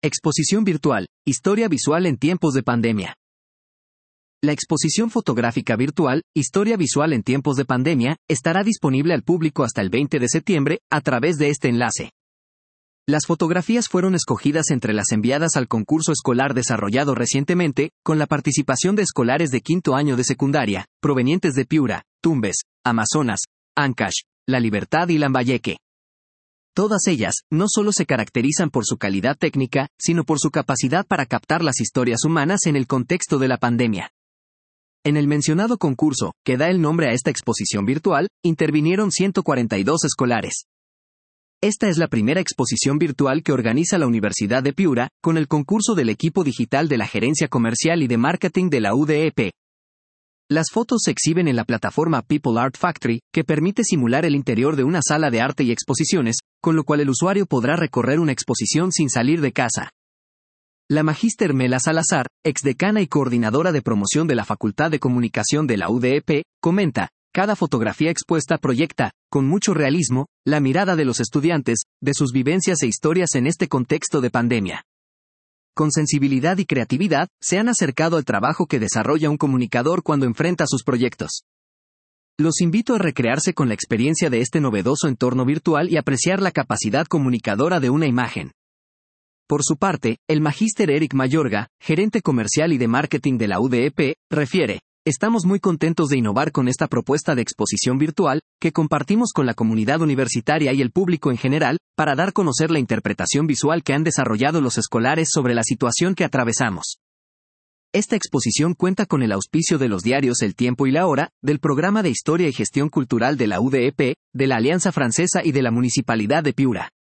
Exposición virtual, historia visual en tiempos de pandemia. La exposición fotográfica virtual, Historia visual en tiempos de pandemia, estará disponible al público hasta el 20 de septiembre, a través de este enlace. Las fotografías fueron escogidas entre las enviadas al concurso escolar desarrollado recientemente, con la participación de escolares de quinto año de secundaria, provenientes de Piura, Tumbes, Amazonas, Ancash, La Libertad y Lambayeque. Todas ellas, no solo se caracterizan por su calidad técnica, sino por su capacidad para captar las historias humanas en el contexto de la pandemia. En el mencionado concurso, que da el nombre a esta exposición virtual, intervinieron 142 escolares. Esta es la primera exposición virtual que organiza la Universidad de Piura, con el concurso del equipo digital de la Gerencia Comercial y de Marketing de la UDEP. Las fotos se exhiben en la plataforma People Art Factory, que permite simular el interior de una sala de arte y exposiciones, con lo cual el usuario podrá recorrer una exposición sin salir de casa. La magíster Mela Salazar, exdecana y coordinadora de promoción de la Facultad de Comunicación de la UDEP, comenta: cada fotografía expuesta proyecta, con mucho realismo, la mirada de los estudiantes, de sus vivencias e historias en este contexto de pandemia. Con sensibilidad y creatividad, se han acercado al trabajo que desarrolla un comunicador cuando enfrenta sus proyectos. Los invito a recrearse con la experiencia de este novedoso entorno virtual y apreciar la capacidad comunicadora de una imagen. Por su parte, el magíster Eric Mayorga, gerente comercial y de marketing de la UDEP, refiere: estamos muy contentos de innovar con esta propuesta de exposición virtual, que compartimos con la comunidad universitaria y el público en general, para dar a conocer la interpretación visual que han desarrollado los escolares sobre la situación que atravesamos. Esta exposición cuenta con el auspicio de los diarios El Tiempo y La Hora, del Programa de Historia y Gestión Cultural de la UDEP, de la Alianza Francesa y de la Municipalidad de Piura.